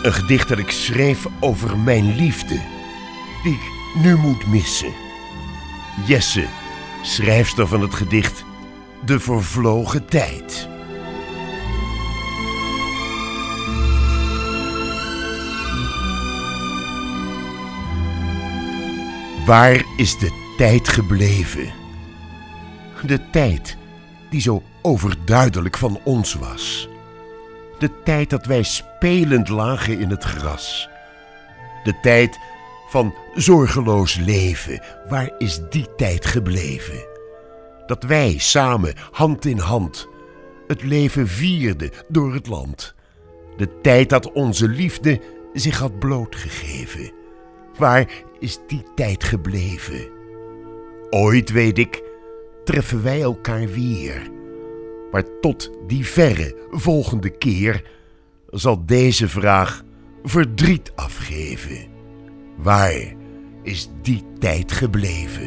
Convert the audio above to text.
Een gedicht dat ik schreef over mijn liefde, die ik nu moet missen. Jesse, schrijfster van het gedicht De Vervlogen Tijd. Waar is de tijd gebleven? De tijd die zo overduidelijk van ons was. De tijd dat wij spelend lagen in het gras. De tijd van zorgeloos leven. Waar is die tijd gebleven? Dat wij samen, hand in hand, het leven vierden door het land. De tijd dat onze liefde zich had blootgegeven. Waar is die tijd gebleven? Ooit, weet ik, treffen wij elkaar weer. Maar tot die verre volgende keer zal deze vraag verdriet afgeven. Waar is die tijd gebleven?